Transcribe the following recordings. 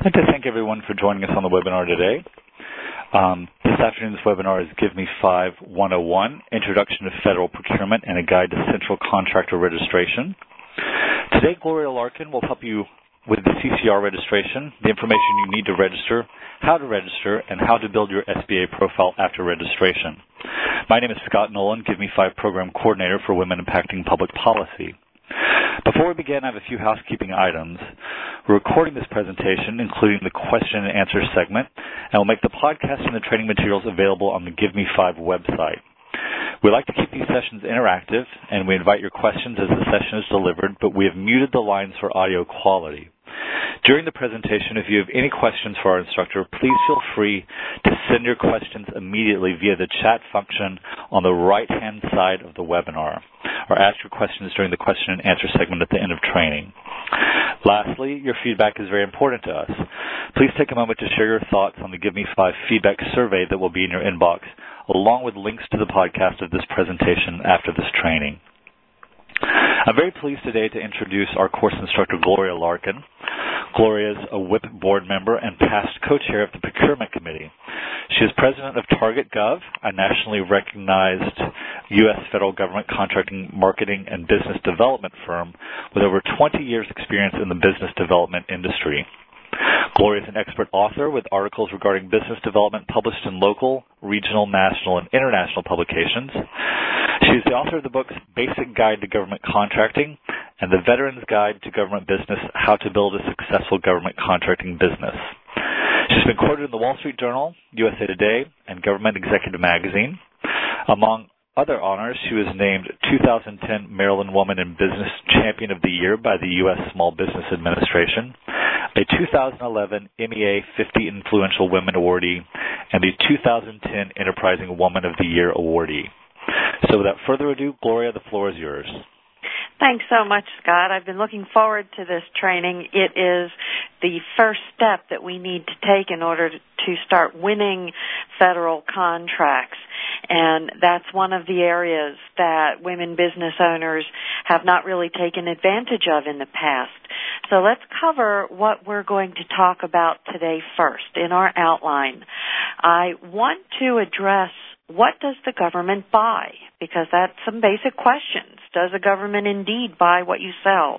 I'd like to thank everyone for joining us on the webinar today. This afternoon's webinar is Give Me 5 101, Introduction to Federal Procurement and a Guide to Central Contractor Registration. Today, Gloria Larkin will help you with the CCR registration, the information you need to register, and how to build your SBA profile after registration. My name is Scott Nolan, Give Me 5 Program Coordinator for Women Impacting Public Policy. Before we begin, I have a few housekeeping items. We're recording this presentation, including the question and answer segment, and we'll make the podcast and the training materials available on the Give Me 5 website. We like to keep these sessions interactive, and we invite your questions as the session is delivered, but we have muted the lines for audio quality. During the presentation, if you have any questions for our instructor, please feel free to send your questions immediately via the chat function on the right-hand side of the webinar, or ask your questions during the question and answer segment at the end of training. Lastly, your feedback is very important to us. Please take a moment to share your thoughts on the Give Me 5 feedback survey that will be in your inbox, along with links to the podcast of this presentation after this training. I'm very pleased today to introduce our course instructor, Gloria Larkin. Gloria is a WIP board member and past co-chair of the Procurement Committee. She is president of TargetGov, a nationally recognized U.S. federal government contracting, marketing, and business development firm with over 20 years' experience in the business development industry. Gloria is an expert author with articles regarding business development published in local, regional, national, and international publications. She is the author of the books Basic Guide to Government Contracting and The Veteran's Guide to Government Business, How to Build a Successful Government Contracting Business. She's been quoted in the Wall Street Journal, USA Today, and Government Executive Magazine. Among other honors, she was named 2010 Maryland Woman in Business Champion of the Year by the U.S. Small Business Administration, a 2011 MEA 50 Influential Women Awardee, and a 2010 Enterprising Woman of the Year Awardee. So without further ado, Gloria, the floor is yours. Thanks so much, Scott. I've been looking forward to this training. It is the first step that we need to take in order to start winning federal contracts. And that's one of the areas that women business owners have not really taken advantage of in the past. So let's cover what we're going to talk about today first in our outline. I want to address what does the government buy? Because that's some basic questions. Does the government indeed buy what you sell?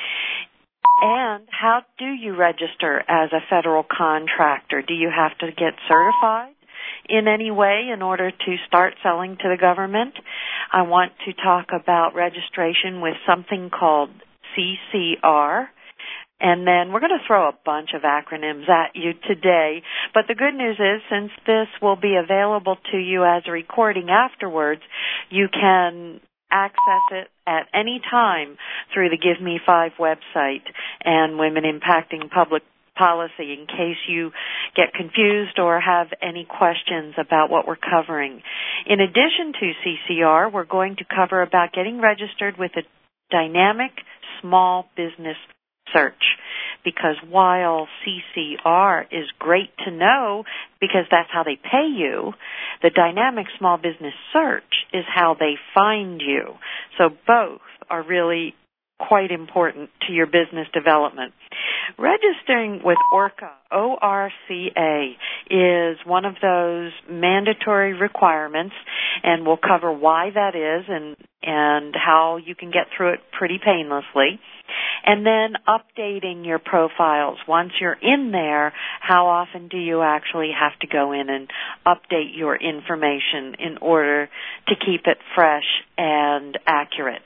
And how do you register as a federal contractor? Do you have to get certified in any way in order to start selling to the government? I want to talk about registration with something called CCR. And then we're going to throw a bunch of acronyms at you today. But the good news is, since this will be available to you as a recording afterwards, you can access it at any time through the Give Me 5 website and Women Impacting Public Policy in case you get confused or have any questions about what we're covering. In addition to CCR, we're going to cover about getting registered with a dynamic small business search, because while CCR is great to know because that's how they pay you, the dynamic small business search is how they find you. So both are really quite important to your business development. Registering with ORCA, O-R-C-A, is one of those mandatory requirements, and we'll cover why that is and how you can get through it pretty painlessly. And then updating your profiles. Once you're in there, how often do you actually have to go in and update your information in order to keep it fresh and accurate?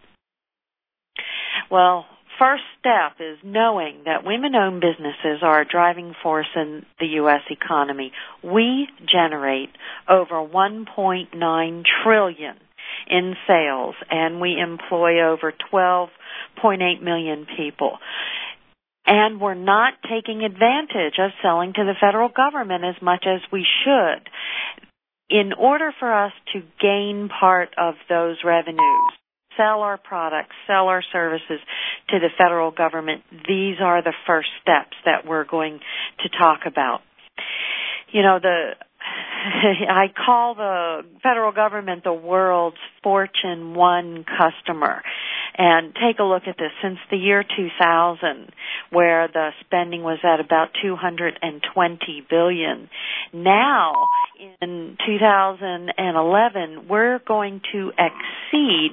Well, first step is knowing that women-owned businesses are a driving force in the U.S. economy. We generate over $1.9 trillion in sales, and we employ over 12.8 million people. And we're not taking advantage of selling to the federal government as much as we should. In order for us to gain part of those revenues, sell our products, sell our services to the federal government, these are the first steps that we're going to talk about. You know, I call the federal government the world's Fortune 1 customer. And take a look at this. Since the year 2000, where the spending was at about $220 billion, now in 2011, we're going to exceed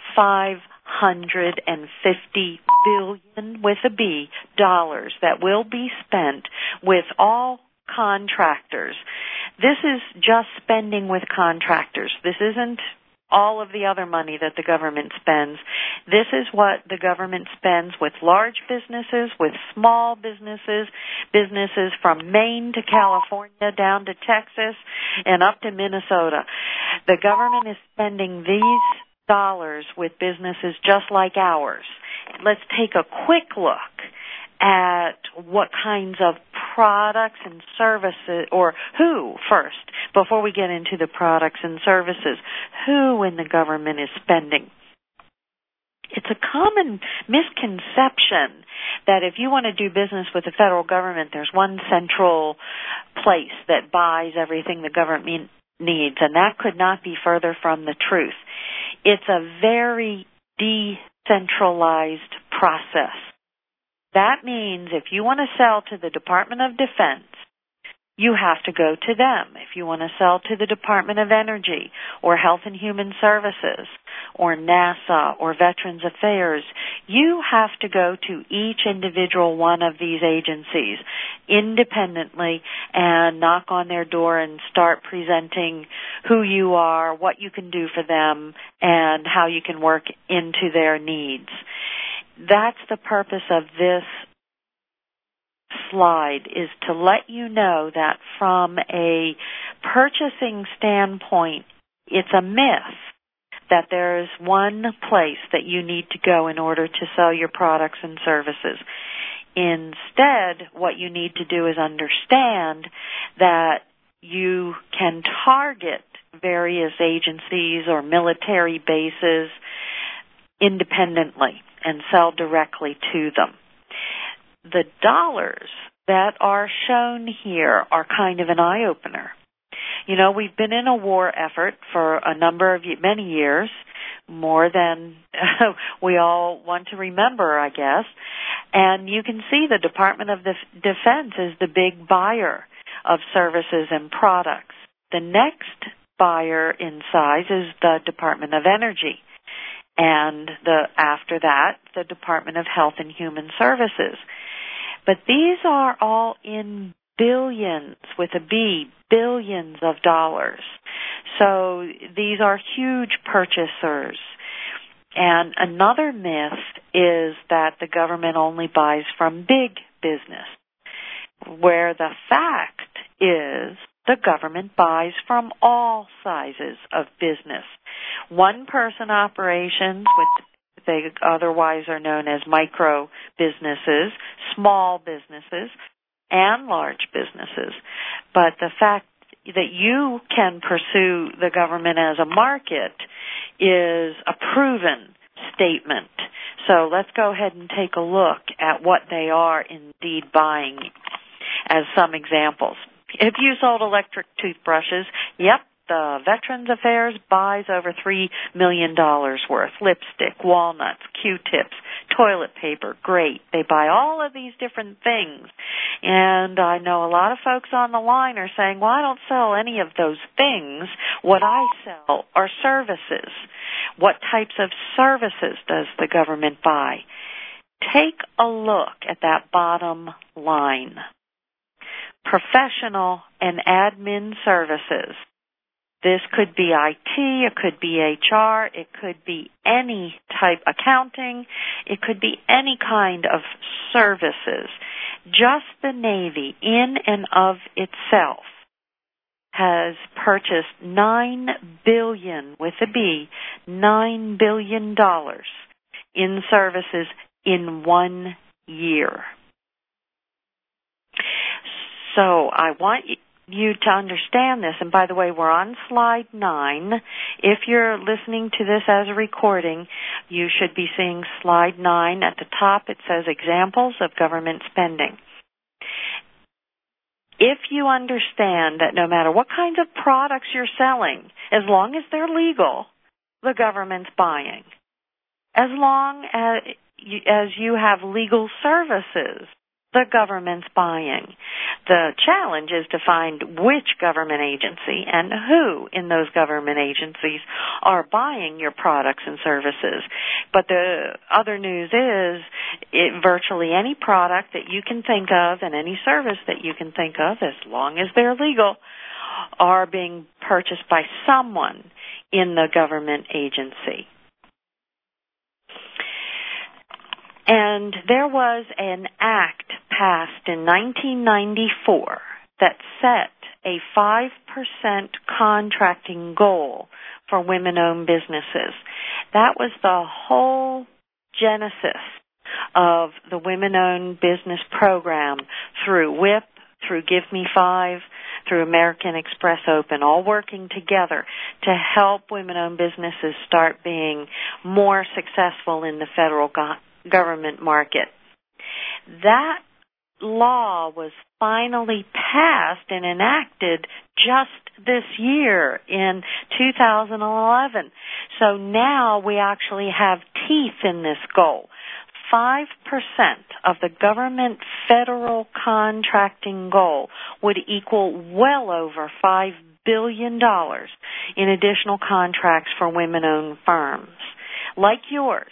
$550 billion with a B dollars that will be spent with all contractors. This is just spending with contractors. This isn't all of the other money that the government spends. This is what the government spends with large businesses, with small businesses, businesses from Maine to California down to Texas and up to Minnesota. The government is spending these dollars with businesses just like ours. Let's take a quick look at what kinds of products and services, or who first, before we get into the products and services, who in the government is spending. It's a common misconception that if you want to do business with the federal government, there's one central place that buys everything the government needs, and that could not be further from the truth. It's a very decentralized process. That means if you want to sell to the Department of Defense, you have to go to them. If you want to sell to the Department of Energy or Health and Human Services or NASA or Veterans Affairs, you have to go to each individual one of these agencies independently and knock on their door and start presenting who you are, what you can do for them, and how you can work into their needs. That's the purpose of this slide, is to let you know that from a purchasing standpoint, it's a myth that there's one place that you need to go in order to sell your products and services. Instead, what you need to do is understand that you can target various agencies or military bases independently and sell directly to them. The dollars that are shown here are kind of an eye-opener. You know, we've been in a war effort for many years, more than we all want to remember, I guess. And you can see the Department of Defense is the big buyer of services and products. The next buyer in size is the Department of Energy. And after that, the Department of Health and Human Services. But these are all in billions, with a B, billions of dollars. So these are huge purchasers. And another myth is that the government only buys from big business, where the fact is the government buys from all sizes of business. One-person operations, which they otherwise are known as micro businesses, small businesses, and large businesses. But the fact that you can pursue the government as a market is a proven statement. So let's go ahead and take a look at what they are indeed buying as some examples. If you sold electric toothbrushes, yep, the Veterans Affairs buys over $3 million worth. Lipstick, walnuts, Q-tips, toilet paper, great. They buy all of these different things. And I know a lot of folks on the line are saying, well, I don't sell any of those things. What I sell are services. What types of services does the government buy? Take a look at that bottom line. Professional and admin services. This could be IT, it could be HR, it could be any type, accounting, it could be any kind of services. Just the Navy, in and of itself, has purchased $9 billion, with a B, $9 billion in services in 1 year. So I want you to understand this. And by the way, we're on slide 9. If you're listening to this as a recording, you should be seeing slide 9. At the top, it says examples of government spending. If you understand that no matter what kinds of products you're selling, as long as they're legal, the government's buying. as long as you have legal services the government's buying. The challenge is to find which government agency and who in those government agencies are buying your products and services. But the other news is virtually any product that you can think of and any service that you can think of, as long as they're legal, are being purchased by someone in the government agency. And there was an act passed in 1994 that set a 5% contracting goal for women-owned businesses. That was the whole genesis of the Women-Owned Business Program through WIP, through Give Me 5, through American Express Open, all working together to help women-owned businesses start being more successful in the federal government market. That law was finally passed and enacted just this year in 2011. So now we actually have teeth in this goal. 5% of the government federal contracting goal would equal well over $5 billion in additional contracts for women-owned firms like yours.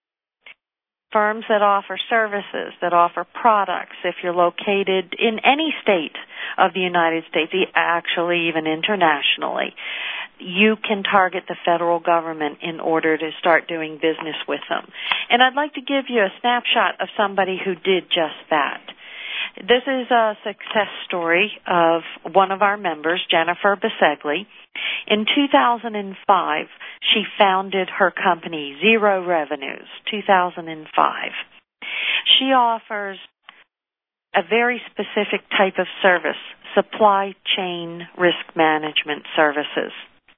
Firms that offer services, that offer products, if you're located in any state of the United States, actually even internationally, you can target the federal government in order to start doing business with them. And I'd like to give you a snapshot of somebody who did just that. This is a success story of one of our members, Jennifer Bisegli. In 2005, she founded her company, Zero Revenues, 2005. She offers a very specific type of service, supply chain risk management services.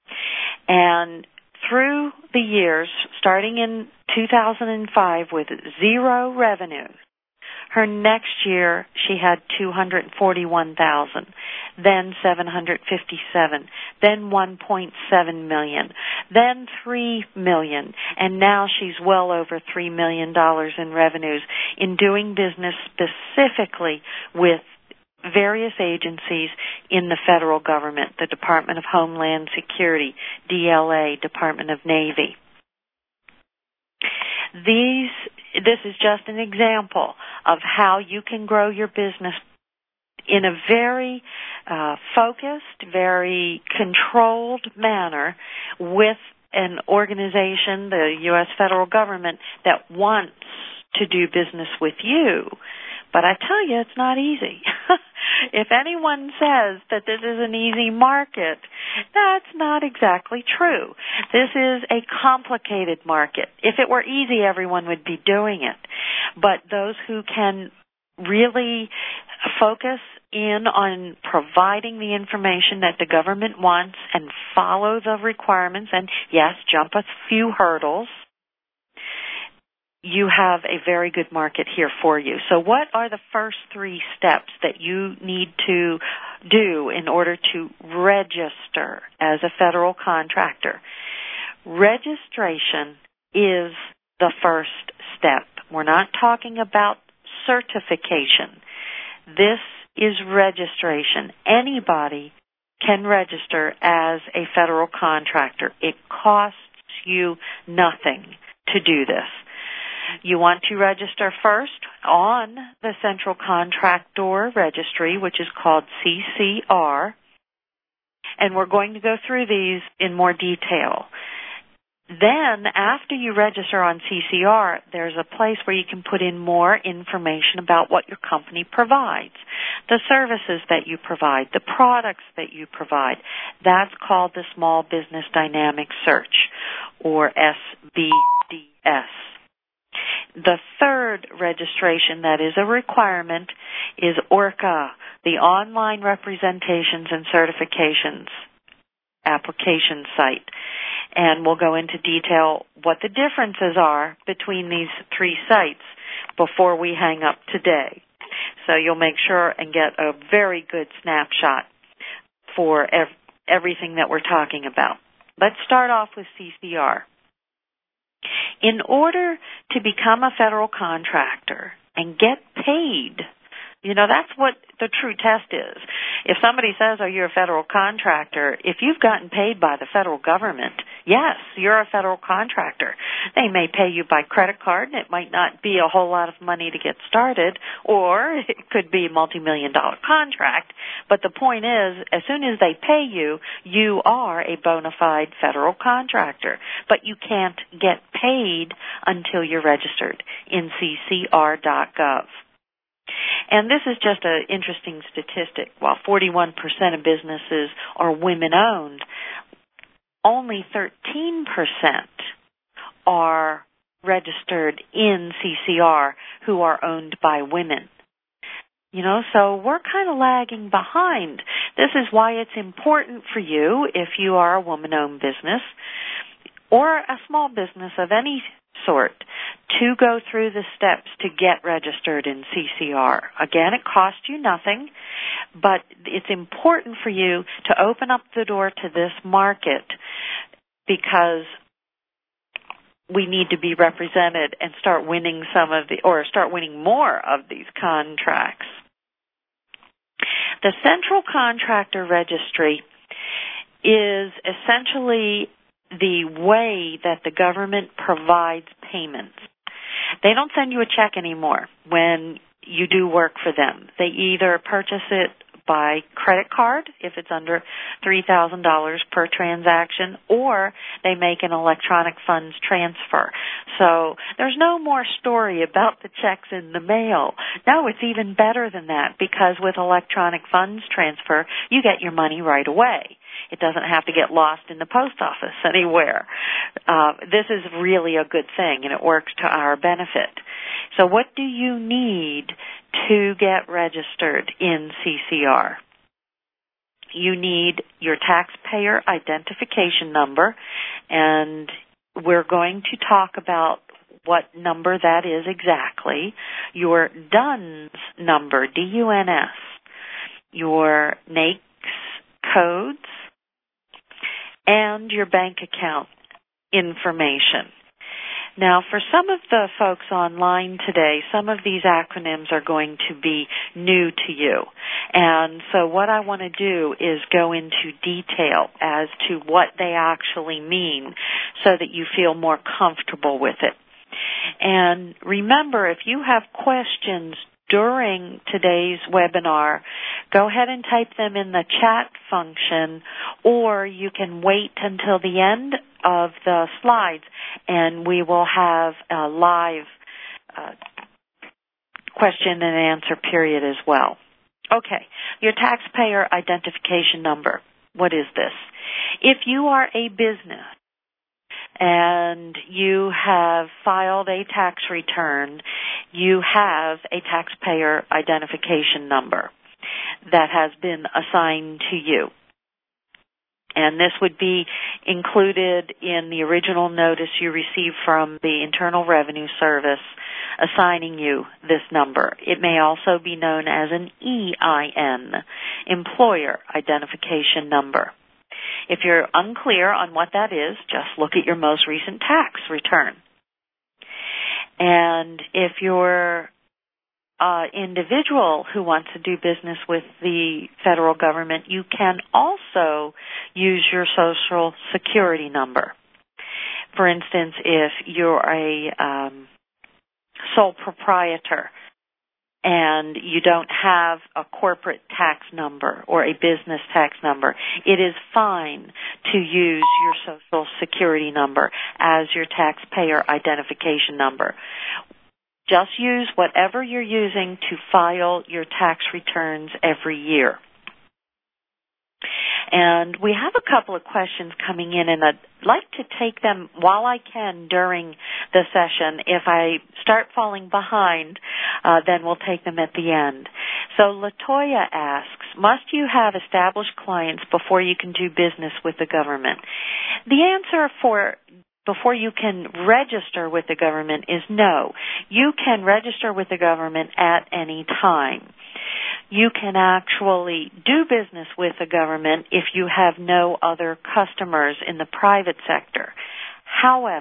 And through the years, starting in 2005 with zero revenue, her next year she had $241,000, then $757,000, then $1.7 million, then $3 million, and now she's well over $3 million in revenues in doing business specifically with various agencies in the federal government, the Department of Homeland Security, DLA, Department of Navy. This is just an example of how you can grow your business in a very focused, very controlled manner with an organization, the U.S. federal government, that wants to do business with you. But I tell you, it's not easy. If anyone says that this is an easy market, that's not exactly true. This is a complicated market. If it were easy, everyone would be doing it. But those who can really focus in on providing the information that the government wants and follow the requirements and, yes, jump a few hurdles, you have a very good market here for you. So what are the first 3 steps that you need to do in order to register as a federal contractor? Registration is the first step. We're not talking about certification. This is registration. Anybody can register as a federal contractor. It costs you nothing to do this. You want to register first on the Central Contractor Registry, which is called CCR, and we're going to go through these in more detail. Then, after you register on CCR, there's a place where you can put in more information about what your company provides, the services that you provide, the products that you provide. That's called the Small Business Dynamic Search, or SBDS. The third registration that is a requirement is ORCA, the Online Representations and Certifications application site. And we'll go into detail what the differences are between these 3 sites before we hang up today. So you'll make sure and get a very good snapshot for everything that we're talking about. Let's start off with CCR. In order to become a federal contractor and get paid, that's what the true test is. If somebody says, are you a federal contractor, if you've gotten paid by the federal government, yes, you're a federal contractor. They may pay you by credit card, and it might not be a whole lot of money to get started, or it could be a multi-million-dollar contract. But the point is, as soon as they pay you, you are a bona fide federal contractor. But you can't get paid until you're registered in ccr.gov. And this is just an interesting statistic. While 41% of businesses are women-owned, only 13% are registered in CCR who are owned by women. So we're kind of lagging behind. This is why it's important for you, if you are a woman-owned business or a small business of any sort, to go through the steps to get registered in CCR. Again, it costs you nothing, but it's important for you to open up the door to this market because we need to be represented and start winning start winning more of these contracts. The Central Contractor Registry is essentially the way that the government provides payments. They don't send you a check anymore when you do work for them. They either purchase it by credit card if it's under $3,000 per transaction, or they make an electronic funds transfer. So there's no more story about the checks in the mail. No, it's even better than that, because with electronic funds transfer, you get your money right away. It doesn't have to get lost in the post office anywhere. This is really a good thing, and it works to our benefit. So what do you need to get registered in CCR? You need your taxpayer identification number, and we're going to talk about what number that is exactly. Your DUNS number, D-U-N-S, your NAICS codes, and your bank account information. Now, for some of the folks online today, some of these acronyms are going to be new to you. And so what I want to do is go into detail as to what they actually mean so that you feel more comfortable with it. And remember, if you have questions during today's webinar, go ahead and type them in the chat function, or you can wait until the end of the slides and we will have a live question and answer period as well. Okay, your taxpayer identification number. What is this? If you are a business and you have filed a tax return, you have a taxpayer identification number that has been assigned to you. And this would be included in the original notice you received from the Internal Revenue Service assigning you this number. It may also be known as an EIN, Employer Identification Number. If you're unclear on what that is, just look at your most recent tax return. And if you're individual who wants to do business with the federal government, you can also use your Social Security number. For instance, if you're a sole proprietor and you don't have a corporate tax number or a business tax number, it is fine to use your Social Security number as your taxpayer identification number. Just use whatever you're using to file your tax returns every year. And we have a couple of questions coming in, and I'd like to take them while I can during the session. If I start falling behind, then we'll take them at the end. So Latoya asks, must you have established clients before you can do business with the government? The answer for before you can register with the government is no. You can register with the government at any time. You can actually do business with the government if you have no other customers in the private sector. However,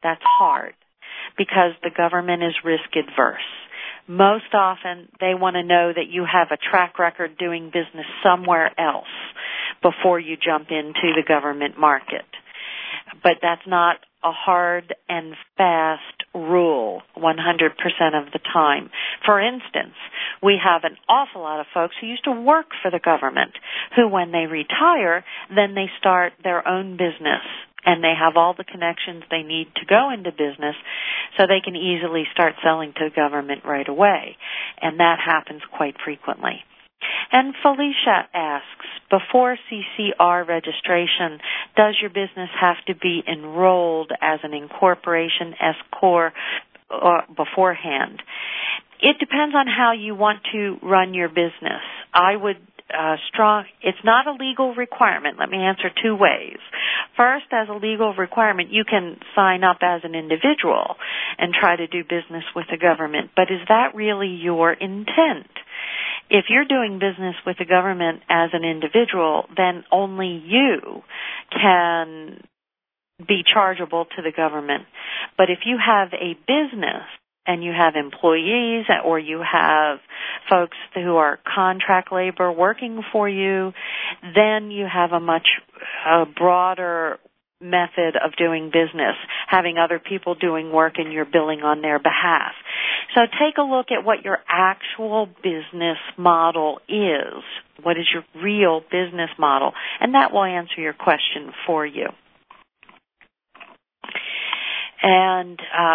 That's hard because the government is risk adverse. Most often, they want to know that you have a track record doing business somewhere else before you jump into the government market. But that's not a hard and fast rule 100% of the time. For instance, we have an awful lot of folks who used to work for the government who, when they retire, then they start their own business. And they have all the connections they need to go into business so they can easily start selling to the government right away. And that happens quite frequently. And Felicia asks, before CCR registration, does your business have to be enrolled as an incorporation, S-Corp, beforehand? It depends on how you want to run your business. I would it's not a legal requirement. Let me answer two ways. First, as a legal requirement, you can sign up as an individual and try to do business with the government. But is that really your intent? If you're doing business with the government as an individual, then only you can be chargeable to the government. But if you have a business and you have employees or you have folks who are contract labor working for you, then you have a much broader method of doing business, having other people doing work and you're billing on their behalf. So take a look at what your actual business model is. What is your real business model? And that will answer your question for you. And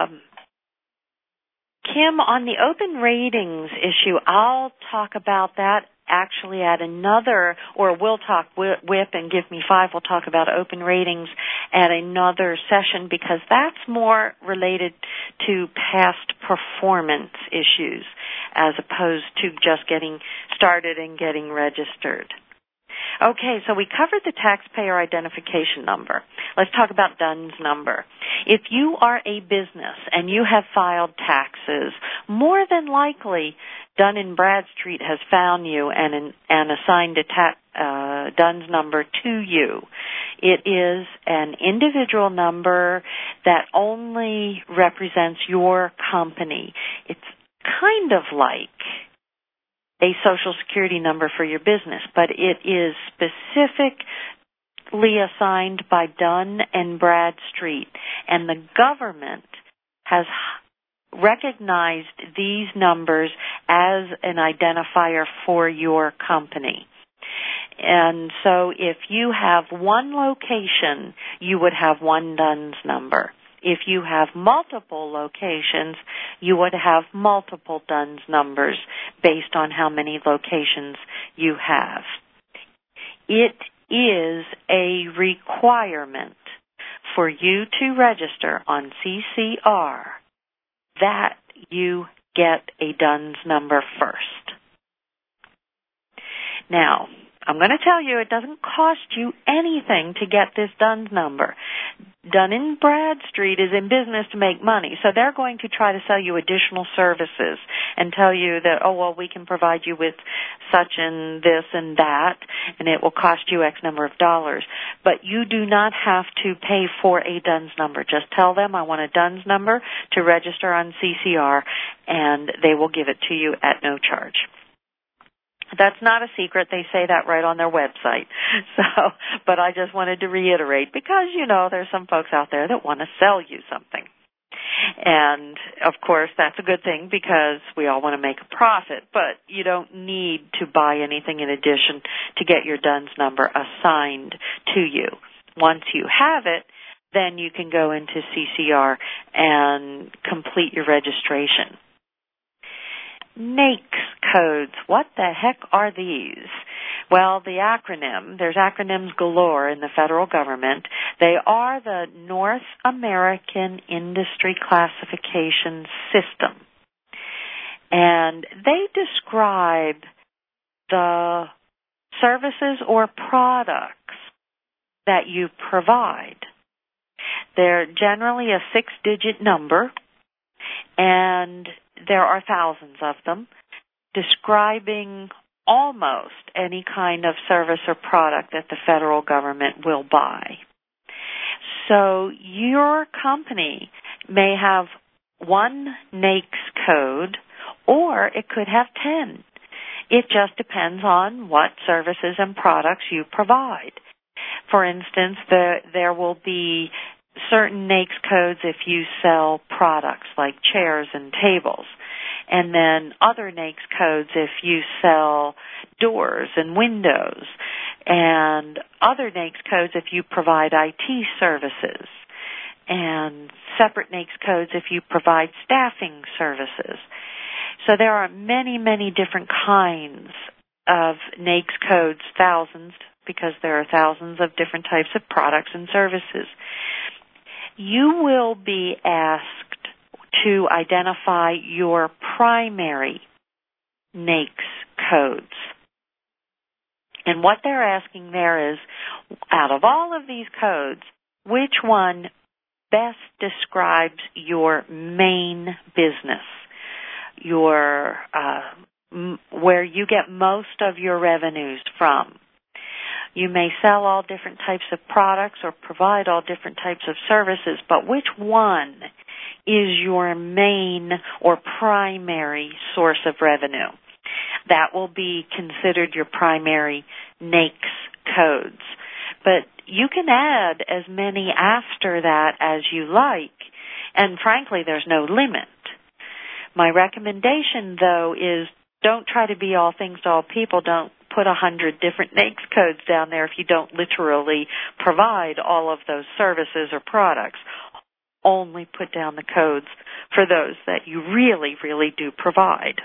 Kim, on the open ratings issue, I'll talk about that actually at another, or we'll talk, WIP and Give Me Five, we'll talk about open ratings at another session because that's more related to past performance issues as opposed to just getting started and getting registered. Okay, so we covered the taxpayer identification number. Let's talk about DUNS number. If you are a business and you have filed taxes, more than likely Dun & Bradstreet has found you and assigned a DUNS number to you. It is an individual number that only represents your company. It's kind of like a Social Security number for your business, but it is specifically assigned by Dun & Bradstreet, and the government has recognized these numbers as an identifier for your company. And so if you have one location, you would have one DUNS number. If you have multiple locations, you would have multiple DUNS numbers based on how many locations you have. It is a requirement for you to register on CCR that you get a DUNS number first. Now, I'm going to tell you it doesn't cost you anything to get this DUNS number. Dun & Bradstreet is in business to make money, so they're going to try to sell you additional services and tell you that, oh, well, we can provide you with such and this and that, and it will cost you X number of dollars. But you do not have to pay for a DUNS number. Just tell them, I want a DUNS number to register on CCR, and they will give it to you at no charge. That's not a secret. They say that right on their website. So, but I just wanted to reiterate because, you know, there's some folks out there that want to sell you something. And, of course, that's a good thing because we all want to make a profit, but you don't need to buy anything in addition to get your DUNS number assigned to you. Once you have it, then you can go into CCR and complete your registration. NAICS codes. What the heck are these? Well, the acronym, there's acronyms galore in the federal government. They are the North American Industry Classification System. And they describe the services or products that you provide. They're generally a 6-digit number, and there are thousands of them, describing almost any kind of service or product that the federal government will buy. So your company may have one NAICS code, or it could have 10. It just depends on what services and products you provide. For instance, there will be certain NAICS codes if you sell products like chairs and tables, and then other NAICS codes if you sell doors and windows, and other NAICS codes if you provide IT services, and separate NAICS codes if you provide staffing services. So there are many, many different kinds of NAICS codes, thousands, because there are thousands of different types of products and services. You will be asked to identify your primary NAICS codes. And what they're asking there is, out of all of these codes, which one best describes your main business, your where you get most of your revenues from? You may sell all different types of products or provide all different types of services, but which one is your main or primary source of revenue? That will be considered your primary NAICS codes. But you can add as many after that as you like, and frankly, there's no limit. My recommendation, though, is don't try to be all things to all people. Don't put 100 different NAICS codes down there if you don't literally provide all of those services or products. Only put down the codes for those that you really, really do provide.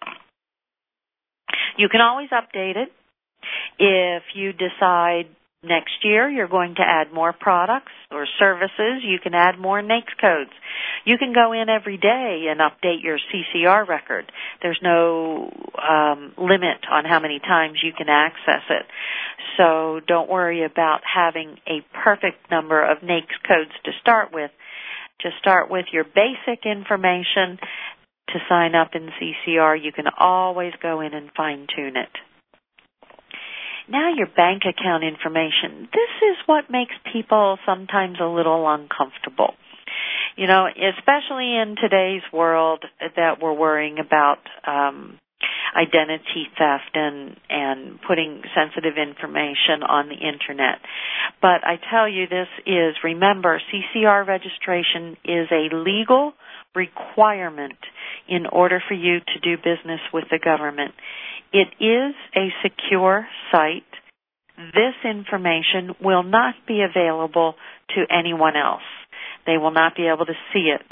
You can always update it. If you decide next year you're going to add more products or services, you can add more NAICS codes. You can go in every day and update your CCR record. There's no limit on how many times you can access it. So don't worry about having a perfect number of NAICS codes to start with. Just start with your basic information to sign up in CCR. You can always go in and fine-tune it. Now your bank account information. This is what makes people sometimes a little uncomfortable. You know, especially in today's world that we're worrying about identity theft and putting sensitive information on the Internet. But I tell you, this is, remember, CCR registration is a legal requirement in order for you to do business with the government. It is a secure site. This information will not be available to anyone else. They will not be able to see it.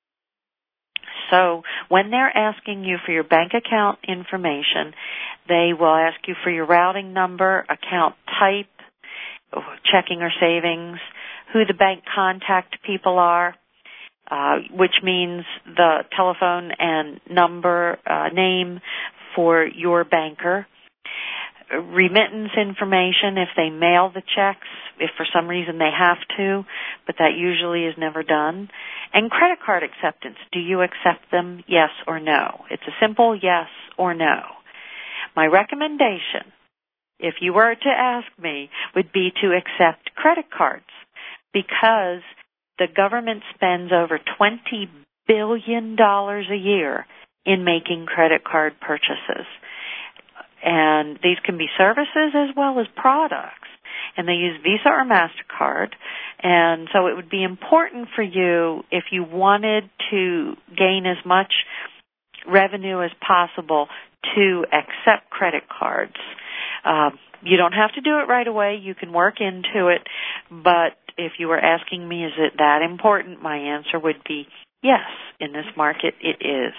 So when they're asking you for your bank account information, they will ask you for your routing number, account type, checking or savings, who the bank contact people are, which means the telephone and number, name for your banker, remittance information if they mail the checks, if for some reason they have to, but that usually is never done, and credit card acceptance. Do you accept them, yes or no? It's a simple yes or no. My recommendation, if you were to ask me, would be to accept credit cards, because the government spends over $20 billion a year in making credit card purchases. And these can be services as well as products. And they use Visa or MasterCard. And so it would be important for you, if you wanted to gain as much revenue as possible, to accept credit cards. You don't have to do it right away. You can work into it. But if you were asking me, is it that important, my answer would be yes. In this market, it is.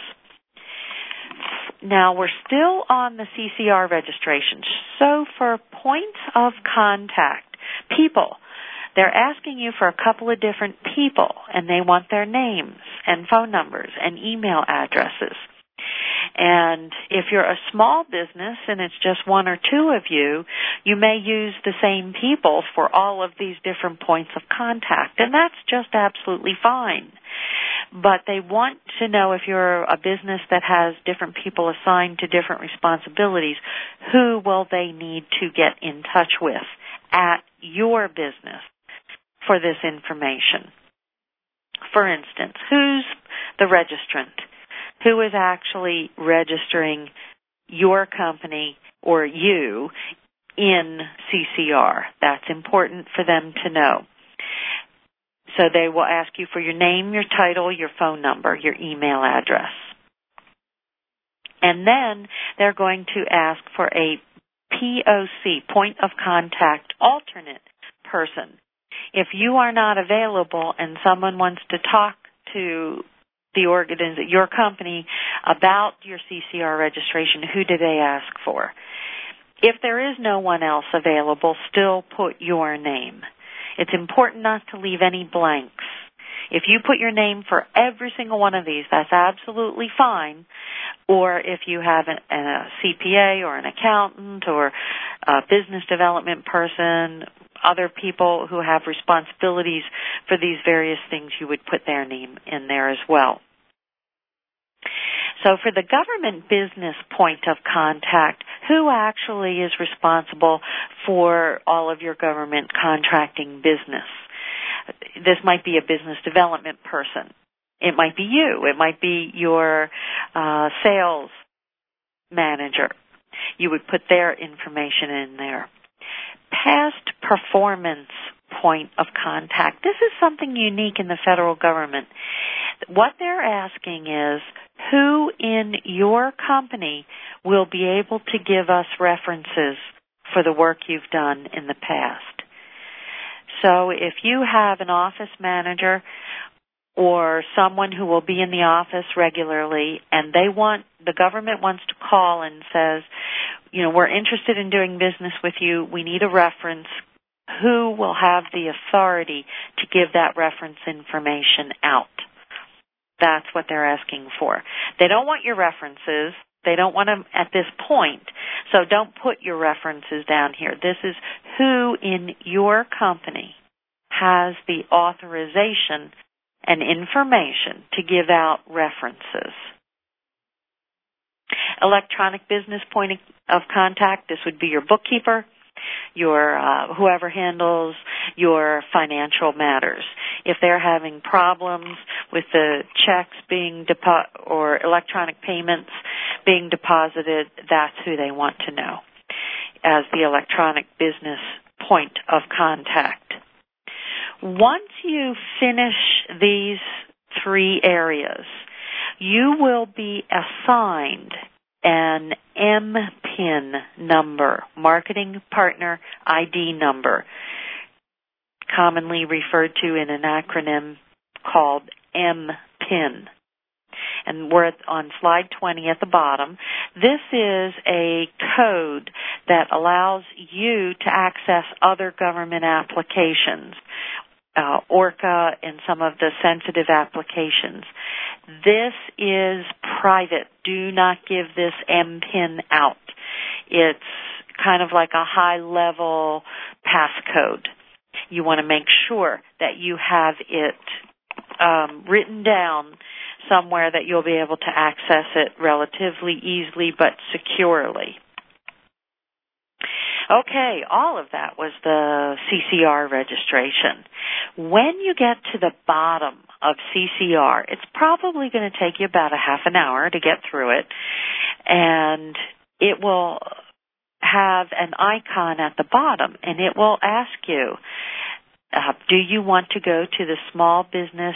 Now, we're still on the CCR registration. So for points of contact, people, they're asking you for a couple of different people, and they want their names and phone numbers and email addresses. And if you're a small business and it's just one or two of you, you may use the same people for all of these different points of contact, and that's just absolutely fine. But they want to know, if you're a business that has different people assigned to different responsibilities, who will they need to get in touch with at your business for this information. For instance, who's the registrant? Who is actually registering your company or you in CCR? That's important for them to know. So they will ask you for your name, your title, your phone number, your email address. And then they're going to ask for a POC, point of contact, alternate person. If you are not available and someone wants to talk to your company about your CCR registration, who do they ask for? If there is no one else available, still put your name. It's important not to leave any blanks. If you put your name for every single one of these, that's absolutely fine. Or if you have a CPA or an accountant or a business development person, other people who have responsibilities for these various things, you would put their name in there as well. So for the government business point of contact, who actually is responsible for all of your government contracting business? This might be a business development person. It might be you. It might be your sales manager. You would put their information in there. Past performance point of contact. This is something unique in the federal government. What they're asking is, who in your company will be able to give us references for the work you've done in the past? So if you have an office manager or someone who will be in the office regularly and the government wants to call and says, we're interested in doing business with you, we need a reference, who will have the authority to give that reference information out? That's what they're asking for. They don't want your references. They don't want them at this point. So don't put your references down here. This is who in your company has the authorization and information to give out references. Electronic business point of contact, this would be your bookkeeper, your whoever handles your financial matters. If they're having problems with the checks being or electronic payments being deposited, that's who they want to know as the electronic business point of contact. Once you finish these three areas, you will be assigned an MPIN number, Marketing Partner ID number, commonly referred to in an acronym called MPIN. And we're on slide 20 at the bottom. This is a code that allows you to access other government applications, ORCA and some of the sensitive applications. This is private. Do not give this MPIN out. It's kind of like a high-level passcode. You want to make sure that you have it written down somewhere that you'll be able to access it relatively easily but securely. Okay, all of that was the CCR registration. When you get to the bottom of CCR, it's probably going to take you about a half an hour to get through it, and it will have an icon at the bottom, and it will ask you, do you want to go to the small business,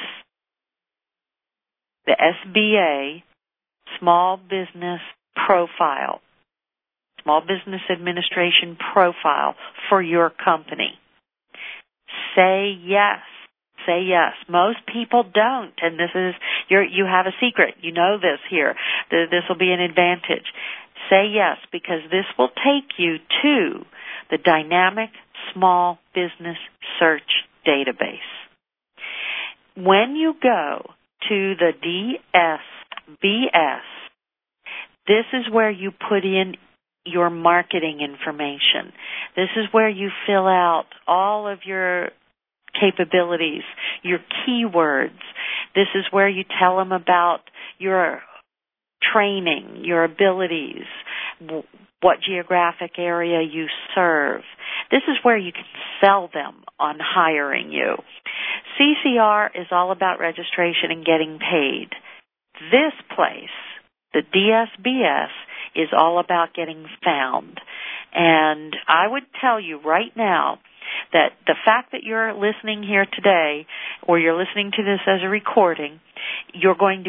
the SBA, small business profile, Small Business Administration profile for your company? Say yes. Say yes. Most people don't, and this is you have a secret. You know this here. This will be an advantage. Say yes, because this will take you to the Dynamic Small Business Search Database. When you go to the DSBS, this is where you put in your marketing information. This is where you fill out all of your capabilities, your keywords. This is where you tell them about your training, your abilities, what geographic area you serve. This is where you can sell them on hiring you. CCR is all about registration and getting paid. This place, the DSBS, is all about getting found. And I would tell you right now that the fact that you're listening here today, or you're listening to this as a recording, you're going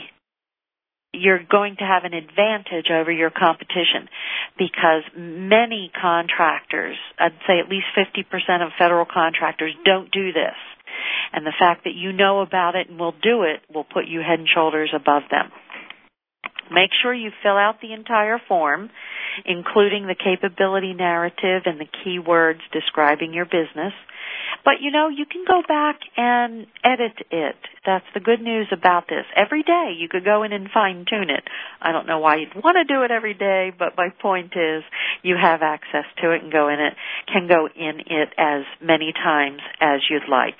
to have an advantage over your competition, because many contractors, I'd say at least 50% of federal contractors, don't do this. And the fact that you know about it and will do it will put you head and shoulders above them. Make sure you fill out the entire form, including the capability narrative and the keywords describing your business. But, you can go back and edit it. That's the good news about this. Every day you could go in and fine-tune it. I don't know why you'd want to do it every day, but my point is you have access to it and can go in it as many times as you'd like.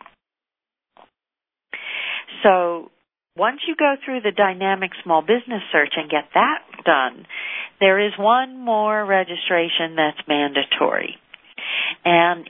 So once you go through the dynamic small business search and get that done, there is one more registration that's mandatory. And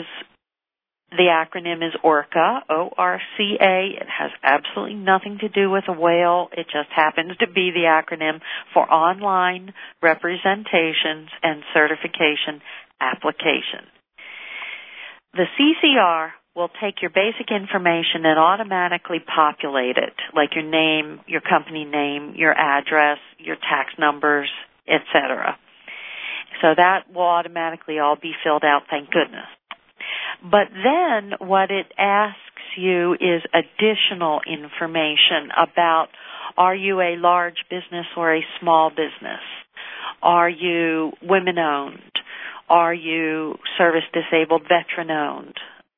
the acronym is ORCA, O-R-C-A. It has absolutely nothing to do with a whale. It just happens to be the acronym for Online Representations and Certification Application. The CCR will take your basic information and automatically populate it, like your name, your company name, your address, your tax numbers, etc. So that will automatically all be filled out, thank goodness. But then what it asks you is additional information about, are you a large business or a small business? Are you women-owned? Are you service-disabled veteran-owned?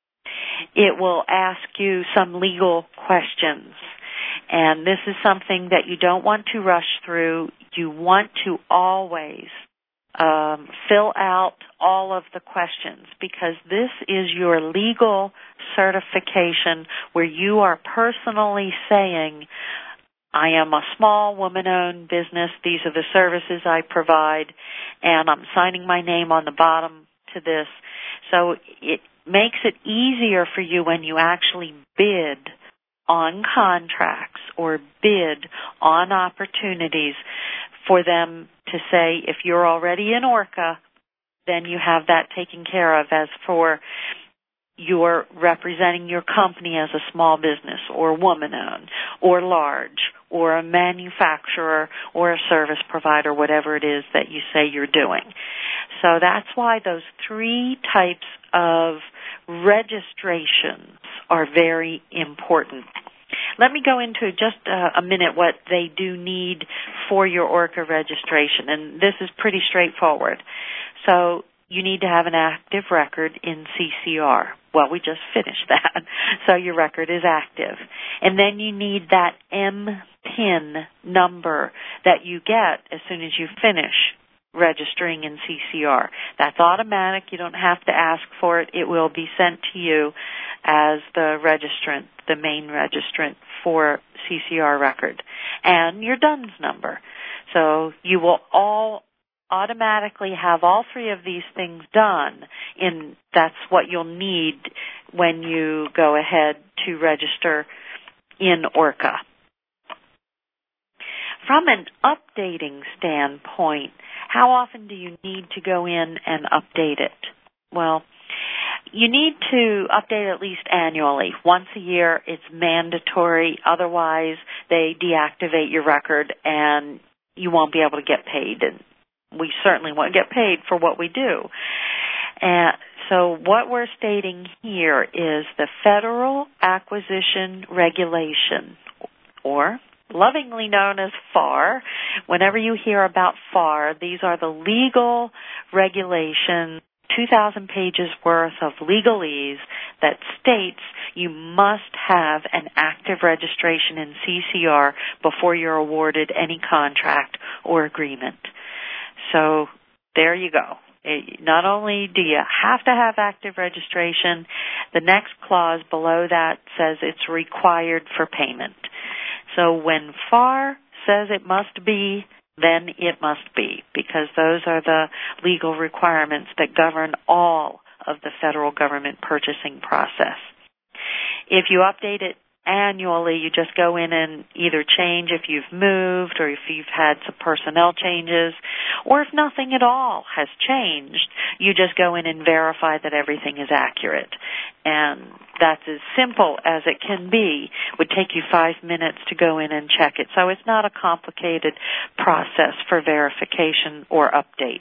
It will ask you some legal questions. And this is something that you don't want to rush through. You want to always fill out all of the questions, because this is your legal certification where you are personally saying, I am a small woman-owned business. These are the services I provide, and I'm signing my name on the bottom to this. So it makes it easier for you when you actually bid on contracts or bid on opportunities for them to say, if you're already in ORCA, then you have that taken care of. As for you're representing your company as a small business or woman-owned or large or a manufacturer or a service provider, whatever it is that you say you're doing. So that's why those three types of registrations are very important. Let me go into just a minute what they do need for your ORCA registration, and this is pretty straightforward. So you need to have an active record in CCR. Well, we just finished that, so your record is active. And then you need that MPIN number that you get as soon as you finish registering in CCR. That's automatic. You don't have to ask for it. It will be sent to you as the registrant, the main registrant for CCR record. And your DUNS number. So you will all automatically have all three of these things done, and that's what you'll need when you go ahead to register in ORCA. From an updating standpoint, how often do you need to go in and update it? Well, you need to update at least annually. Once a year, it's mandatory. Otherwise, they deactivate your record and you won't be able to get paid. And we certainly won't get paid for what we do. So what we're stating here is the Federal Acquisition Regulation, or lovingly known as FAR. Whenever you hear about FAR, these are the legal regulations, 2,000 pages worth of legalese that states you must have an active registration in CCR before you're awarded any contract or agreement. So there you go. Not only do you have to have active registration, the next clause below that says it's required for payment. So when FAR says it must be then it must be, because those are the legal requirements that govern all of the federal government purchasing process. If you update it annually, you just go in and either change if you've moved or if you've had some personnel changes, or if nothing at all has changed, you just go in and verify that everything is accurate. And that's as simple as it can be. It would take you 5 minutes to go in and check it. So it's not a complicated process for verification or update.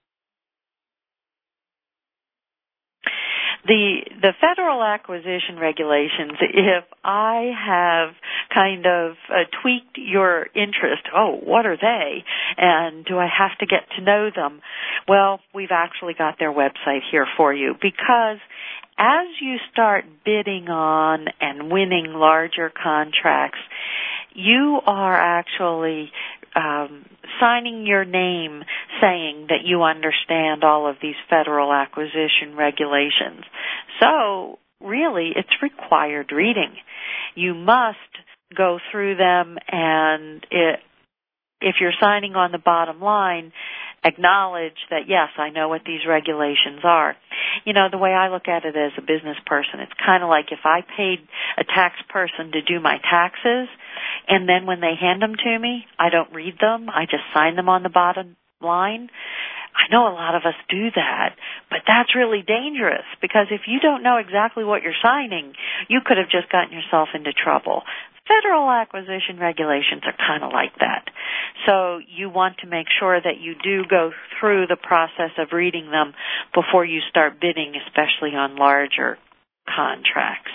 The federal acquisition regulations, if I have kind of tweaked your interest, what are they? And do I have to get to know them? Well, we've actually got their website here for you, because as you start bidding on and winning larger contracts, you are actually signing your name saying that you understand all of these federal acquisition regulations. So, really, it's required reading. You must go through them, and if you're signing on the bottom line, acknowledge that, yes, I know what these regulations are. You know, the way I look at it as a business person, it's kind of like if I paid a tax person to do my taxes, and then when they hand them to me, I don't read them, I just sign them on the bottom line. I know a lot of us do that, but that's really dangerous, because if you don't know exactly what you're signing, you could have just gotten yourself into trouble. Federal acquisition regulations are kind of like that. So you want to make sure that you do go through the process of reading them before you start bidding, especially on larger contracts.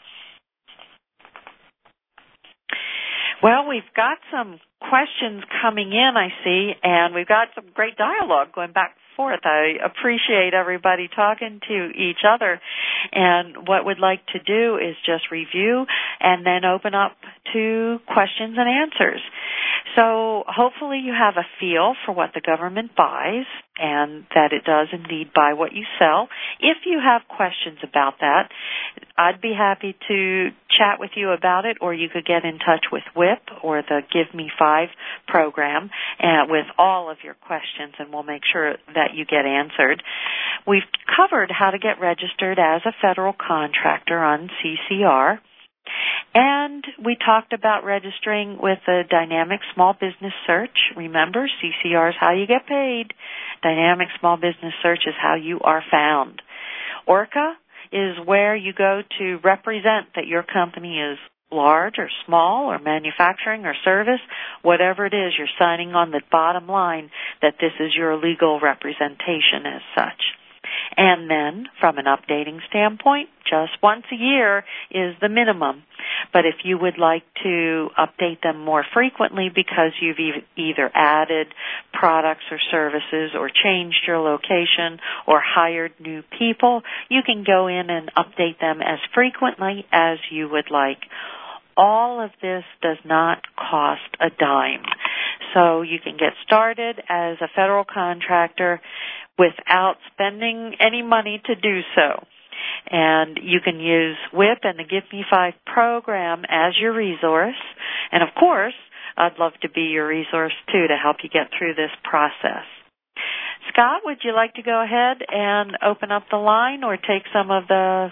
Well, we've got some questions coming in, I see, and we've got some great dialogue going back and forth. I appreciate everybody talking to each other, and what we'd like to do is just review and then open up to questions and answers. So hopefully you have a feel for what the government buys and that it does indeed buy what you sell. If you have questions about that, I'd be happy to chat with you about it, or you could get in touch with WIP or the Give Me 5 program with all of your questions, and we'll make sure that you get answered. We've covered how to get registered as a federal contractor on CCR. And we talked about registering with the Dynamic Small Business Search. Remember, CCR is how you get paid. Dynamic Small Business Search is how you are found. ORCA is where you go to represent that your company is large or small or manufacturing or service, whatever it is, you're signing on the bottom line that this is your legal representation as such. And then, from an updating standpoint, just once a year is the minimum. But if you would like to update them more frequently because you've either added products or services or changed your location or hired new people, you can go in and update them as frequently as you would like. All of this does not cost a dime. So you can get started as a federal contractor without spending any money to do so. And you can use WIP and the Give Me 5 program as your resource. And of course, I'd love to be your resource too to help you get through this process. Scott, would you like to go ahead and open up the line or take some of the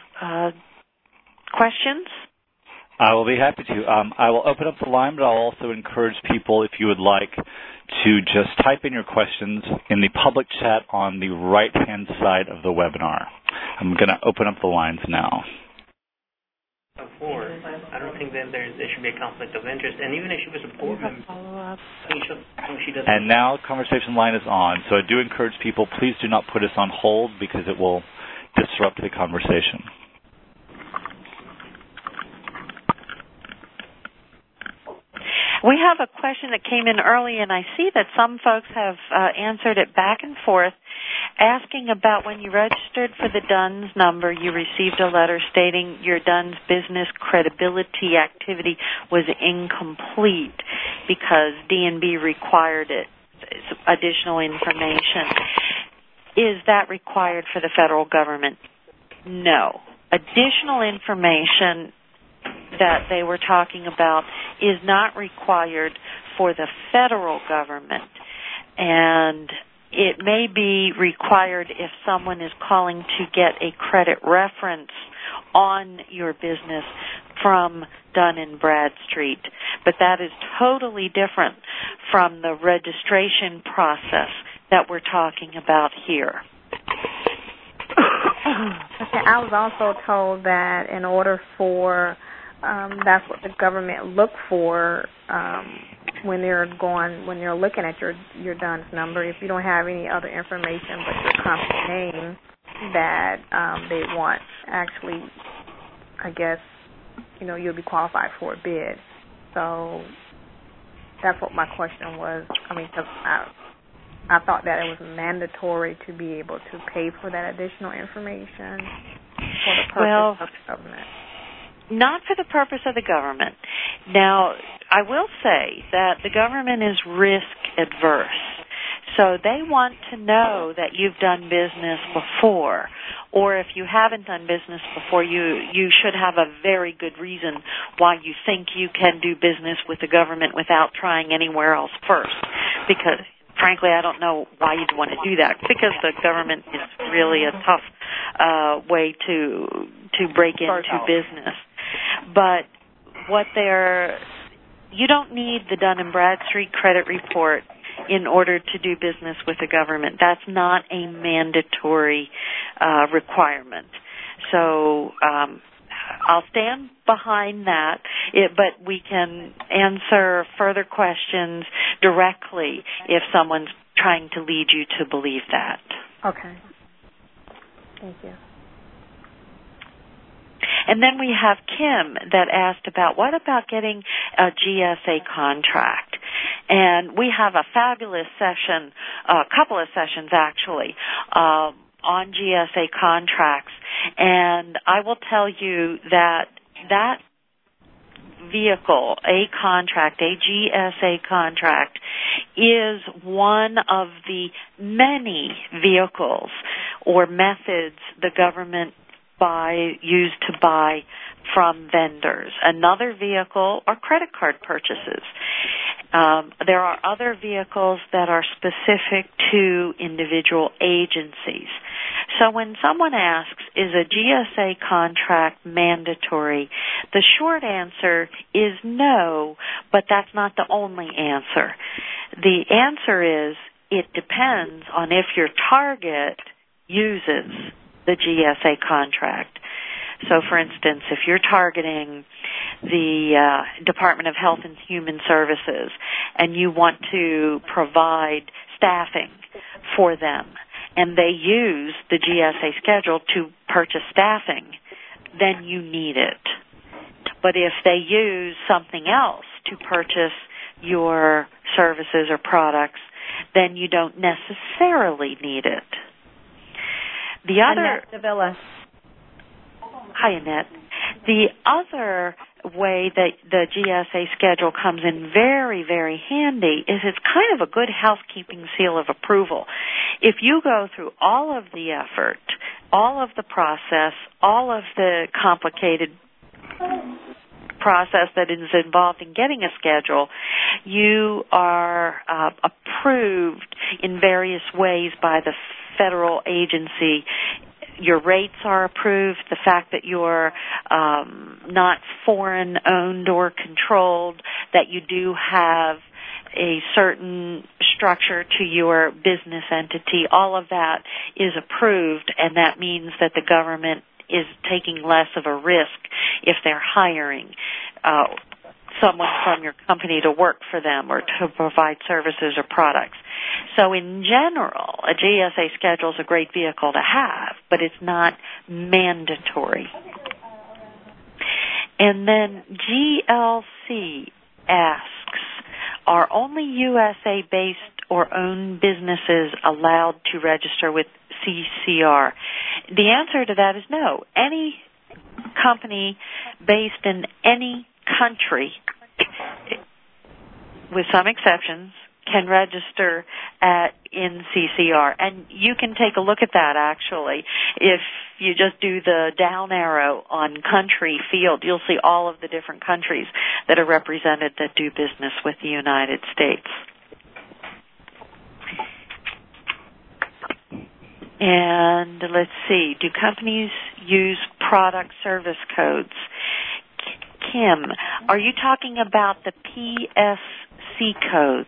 questions? I will be happy to. I will open up the line, but I'll also encourage people, if you would like, to just type in your questions in the public chat on the right-hand side of the webinar. I'm going to open up the lines now. Before, I don't think that there should be a conflict of interest, and even if she was a board member, she doesn't. And now conversation line is on, so I do encourage people, please do not put us on hold because it will disrupt the conversation. We have a question that came in early, and I see that some folks have answered it back and forth, asking about when you registered for the DUNS number, you received a letter stating your DUNS business credibility activity was incomplete because D&B required it, additional information. Is that required for the federal government? No. Additional information that they were talking about is not required for the federal government, and it may be required if someone is calling to get a credit reference on your business from Dun & Bradstreet. But that is totally different from the registration process that we're talking about here. Okay, I was also told that in order for, that's what the government look for when they're looking at your DUNS number. If you don't have any other information but your company name, that they want, actually, I guess, you'll be qualified for a bid. So that's what my question was. I mean, because I thought that it was mandatory to be able to pay for that additional information for the purpose of the government. Not for the purpose of the government. Now, I will say that the government is risk adverse. So they want to know that you've done business before, or if you haven't done business before, you should have a very good reason why you think you can do business with the government without trying anywhere else first. Because, frankly, I don't know why you'd want to do that, because the government is really a tough way to break into business. But you don't need the Dun & Bradstreet credit report in order to do business with the government. That's not a mandatory requirement. So I'll stand behind that, but we can answer further questions directly if someone's trying to lead you to believe that. Okay. Thank you. And then we have Kim that asked about what about getting a GSA contract? And we have a fabulous session, a couple of sessions actually, on GSA contracts. And I will tell you that vehicle, a GSA contract, is one of the many vehicles or methods the government used to buy from vendors. Another vehicle are credit card purchases. There are other vehicles that are specific to individual agencies. So when someone asks, is a GSA contract mandatory, the short answer is no, but that's not the only answer. The answer is it depends on if your target uses the GSA contract. So, for instance, if you're targeting the Department of Health and Human Services and you want to provide staffing for them and they use the GSA schedule to purchase staffing, then you need it. But if they use something else to purchase your services or products, then you don't necessarily need it. The other, Annette Davila. Hi, Annette. The other way that the GSA schedule comes in very, very handy is it's kind of a good housekeeping seal of approval. If you go through all of the effort, all of the process, all of the complicated process that is involved in getting a schedule, you are approved in various ways by the federal agency. Your rates are approved, the fact that you're not foreign owned or controlled, that you do have a certain structure to your business entity, all of that is approved, and that means that the government is taking less of a risk if they're hiring someone from your company to work for them or to provide services or products. So in general, a GSA schedule is a great vehicle to have, but it's not mandatory. And then GLC asks, are only USA-based or owned businesses allowed to register with CCR? The answer to that is no. Any company based in any country, with some exceptions, can register at NCCR. And you can take a look at that, actually. If you just do the down arrow on country field, you'll see all of the different countries that are represented that do business with the United States. And let's see, do companies use product service codes? Kim, are you talking about the PSC codes?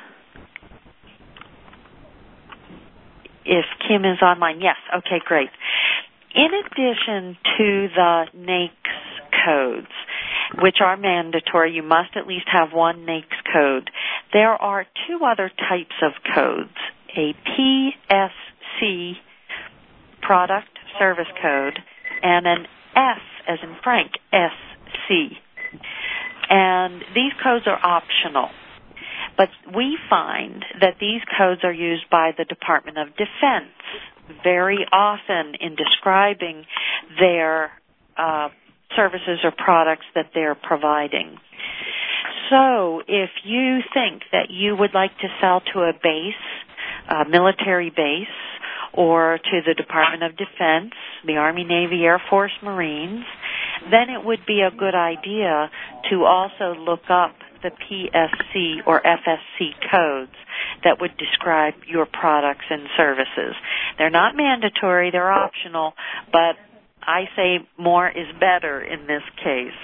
If Kim is online, yes. Okay, great. In addition to the NAICS codes, which are mandatory, you must at least have one NAICS code, there are two other types of codes, a PSC, product service code, and an F as in Frank, SC. And these codes are optional. But we find that these codes are used by the Department of Defense very often in describing their services or products that they're providing. So if you think that you would like to sell to a base, a military base, or to the Department of Defense, the Army, Navy, Air Force, Marines, then it would be a good idea to also look up the PSC or FSC codes that would describe your products and services. They're not mandatory, they're optional, but I say more is better in this case.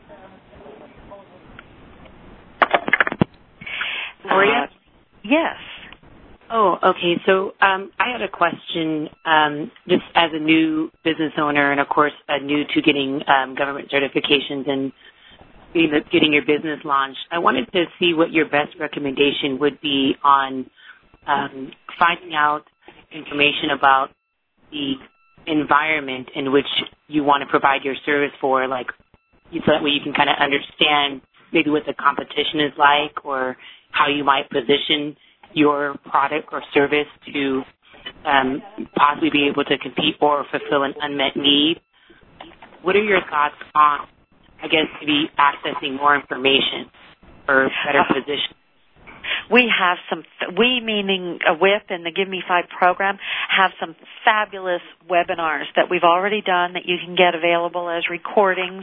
Maria? Yes. Oh, okay. So I had a question just as a new business owner and, of course, new to getting government certifications and getting your business launched. I wanted to see what your best recommendation would be on finding out information about the environment in which you want to provide your service for, like so that way you can kind of understand maybe what the competition is like or how you might position your product or service to possibly be able to compete or fulfill an unmet need. What are your thoughts on, I guess, maybe accessing more information or better position? We have we meaning WIP and the Give Me 5 program, have some fabulous webinars that we've already done that you can get available as recordings,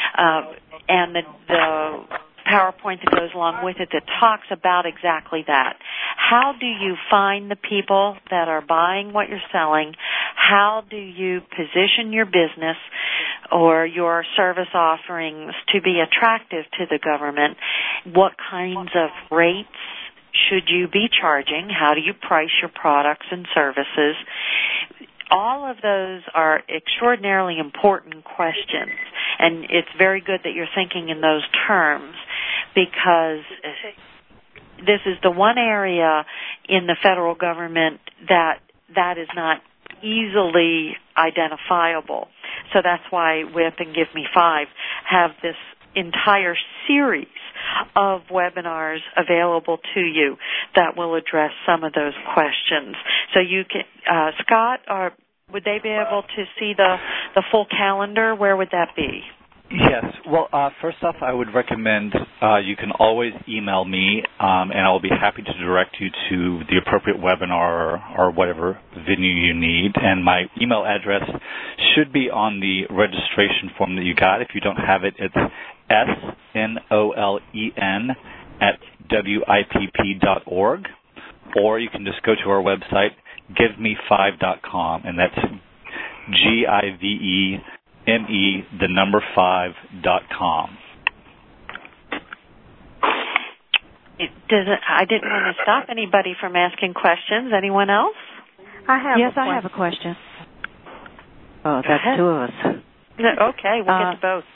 and the PowerPoint that goes along with it that talks about exactly that. How do you find the people that are buying what you're selling? How do you position your business or your service offerings to be attractive to the government? What kinds of rates should you be charging? How do you price your products and services? All of those are extraordinarily important questions, and it's very good that you're thinking in those terms, because this is the one area in the federal government that is not easily identifiable. So that's why WIP and Give Me 5 have this entire series of webinars available to you that will address some of those questions. So you can, Scott, would they be able to see the full calendar? Where would that be? Yes. Well, first off, I would recommend you can always email me, and I'll be happy to direct you to the appropriate webinar or whatever venue you need. And my email address should be on the registration form that you got. If you don't have it, it's SNOLEN@WIPP.org, or you can just go to our website, giveme5.com, and that's GIVEME5.com. I didn't want to stop anybody from asking questions. Anyone else? I have a question. Oh, that's two of us. Okay, we'll get to both.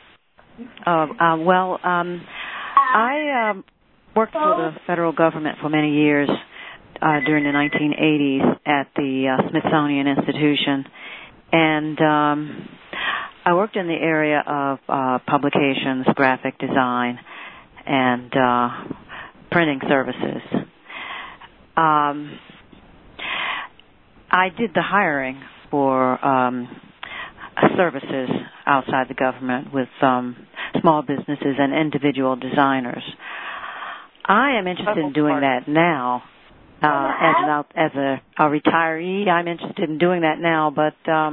I worked for the federal government for many years during the 1980s at the Smithsonian Institution, and I worked in the area of publications, graphic design, and printing services. I did the hiring for services outside the government with small businesses and individual designers. I am interested in doing that now. As a retiree, I'm interested in doing that now, but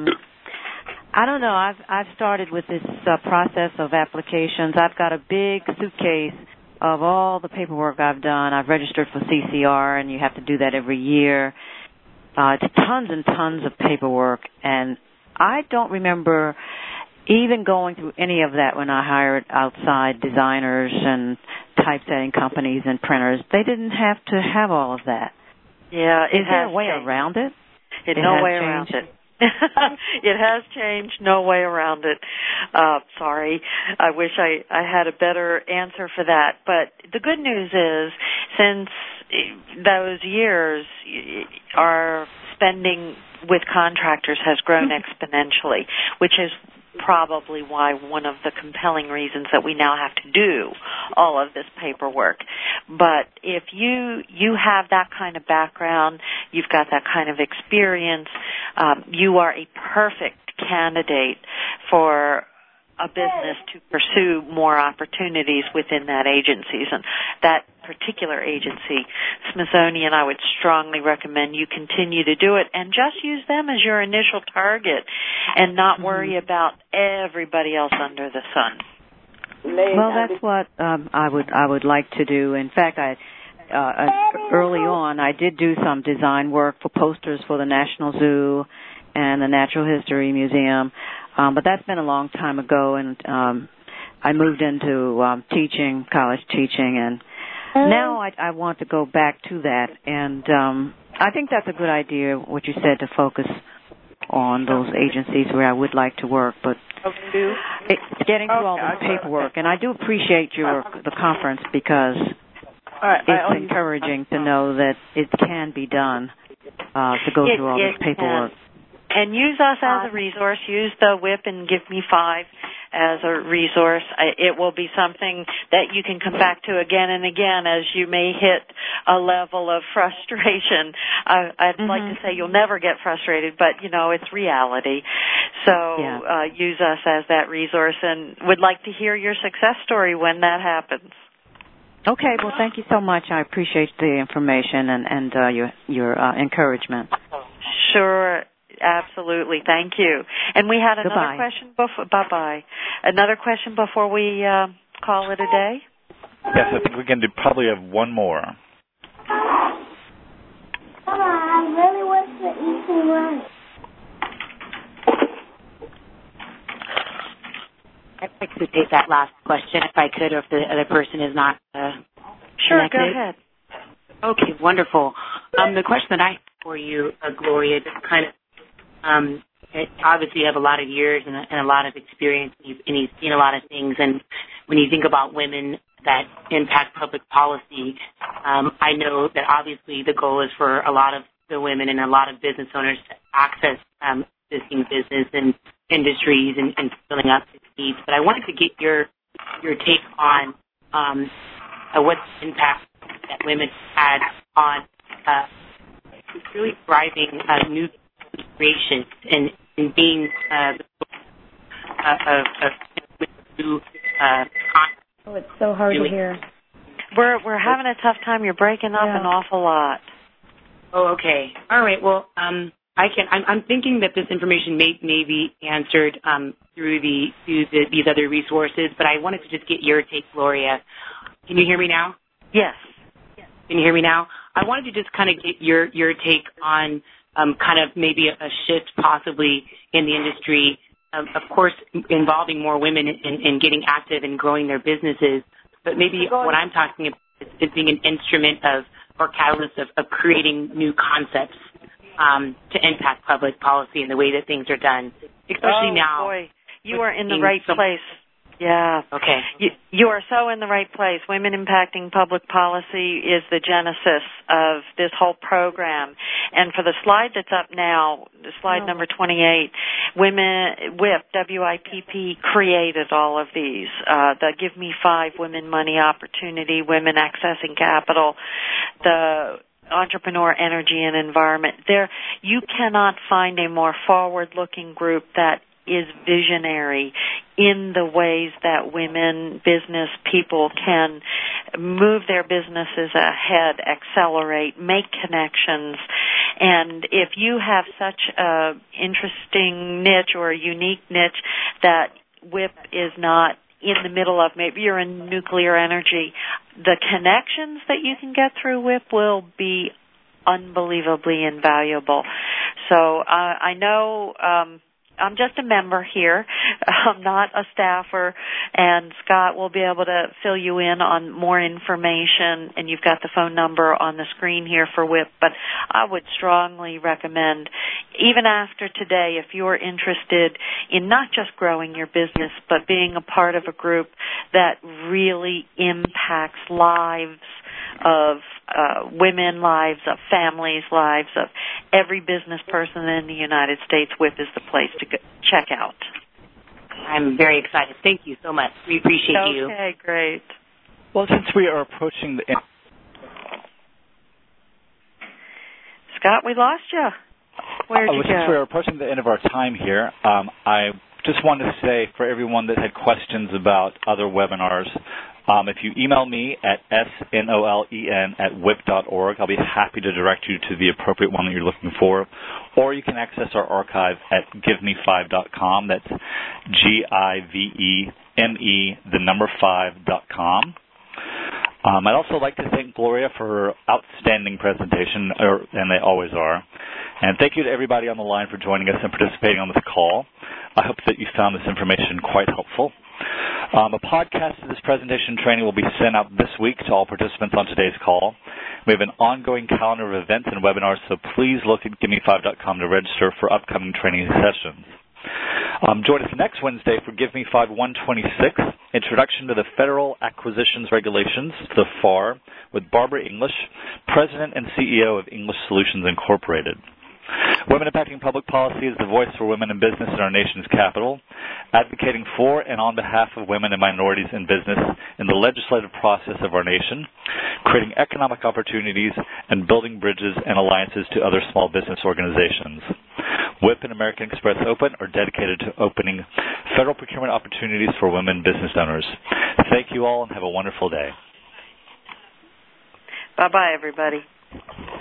I don't know. I've started with this process of applications. I've got a big suitcase of all the paperwork I've done. I've registered for CCR, and you have to do that every year. It's tons and tons of paperwork, and I don't remember even going through any of that when I hired outside designers and typesetting companies and printers. They didn't have to have all of that. Yeah, Is there a way around it? No way around it. It has changed. No way around it. Sorry. I wish I had a better answer for that. But the good news is, since those years, our spending with contractors has grown exponentially, which is probably why one of the compelling reasons that we now have to do all of this paperwork. But if you have that kind of background, you've got that kind of experience, you are a perfect candidate for a business to pursue more opportunities within that agencies. And that particular agency, Smithsonian, I would strongly recommend you continue to do it and just use them as your initial target and not worry about everybody else under the sun. Well, that's what I would like to do. In fact, early on, I did do some design work for posters for the National Zoo and the Natural History Museum, but that's been a long time ago, and I moved into college teaching, and now I want to go back to that, and I think that's a good idea, what you said, to focus on those agencies where I would like to work, but it's getting through all the paperwork, and I do appreciate the conference because it's encouraging to know that it can be done to go through all this paperwork. And use us as a resource. Use the WIP and Give Me 5 as a resource. It will be something that you can come back to again and again as you may hit a level of frustration. I'd like to say you'll never get frustrated, but, it's reality. So use us as that resource, and would like to hear your success story when that happens. Okay, well, thank you so much. I appreciate the information and your encouragement. Sure. Absolutely. Thank you. And we had another question before. Bye-bye. Another question before we call it a day? Yes, I think we can probably have one more. I really want to eat some rice. I'd like to take that last question if I could, or if the other person is not Sure, connected. Go ahead. Okay, wonderful. The question that I have for you, Gloria, just kind of, obviously you have a lot of years and a lot of experience, and you've seen a lot of things, and when you think about women that impact public policy, I know that obviously the goal is for a lot of the women and a lot of business owners to access existing business and industries and filling up its needs. But I wanted to get your take on what impact that women had on really driving new creations and being new it's so hard to hear. We're having a tough time. You're breaking up an awful lot. Oh, okay. All right. Well, I'm thinking that this information may be answered through these other resources, but I wanted to just get your take, Gloria. Can you hear me now? Yes. Can you hear me now? I wanted to just kind of get your take on kind of maybe a shift possibly in the industry, of course, involving more women in getting active and growing their businesses, but maybe what I'm talking about is being an instrument or catalyst of creating new concepts to impact public policy and the way that things are done, especially now. Oh, boy. You are in the right place. Yeah. Okay. You are so in the right place. Women Impacting Public Policy is the genesis of this whole program. And for the slide that's up now, slide number 28, WIPP created all of these. The Give Me 5 Women Money Opportunity, Women Accessing Capital, the Entrepreneur Energy and Environment. You cannot find a more forward-looking group that is visionary in the ways that women, business people can move their businesses ahead, accelerate, make connections. And if you have such an interesting niche or a unique niche that WIP is not in the middle of, maybe you're in nuclear energy, the connections that you can get through WIP will be unbelievably invaluable. So I know I'm just a member here. I'm not a staffer, and Scott will be able to fill you in on more information, and you've got the phone number on the screen here for WIP, but I would strongly recommend, even after today, if you're interested in not just growing your business, but being a part of a group that really impacts lives of women, lives of families, lives of every business person in the United States, WIP is the place to go, check out. I'm very excited. Thank you so much. We appreciate you. Okay, great. Well, since we are approaching the end... Scott, we lost you. Where'd you go? Since we are approaching the end of our time here, I just wanted to say for everyone that had questions about other webinars, if you email me at snolen@wip.org, I'll be happy to direct you to the appropriate one that you're looking for. Or you can access our archive at giveme5.com. That's GIVEME5.com. I'd also like to thank Gloria for her outstanding presentation, and they always are. And thank you to everybody on the line for joining us and participating on this call. I hope that you found this information quite helpful. A podcast of this presentation training will be sent out this week to all participants on today's call. We have an ongoing calendar of events and webinars, so please look at GiveMe5.com to register for upcoming training sessions. Join us next Wednesday for Give Me 5 126, Introduction to the Federal Acquisitions Regulations, the FAR, with Barbara English, President and CEO of English Solutions Incorporated. Women Impacting Public Policy is the voice for women in business in our nation's capital, advocating for and on behalf of women and minorities in business in the legislative process of our nation, creating economic opportunities, and building bridges and alliances to other small business organizations. WIP and American Express Open are dedicated to opening federal procurement opportunities for women business owners. Thank you all and have a wonderful day. Bye-bye, everybody.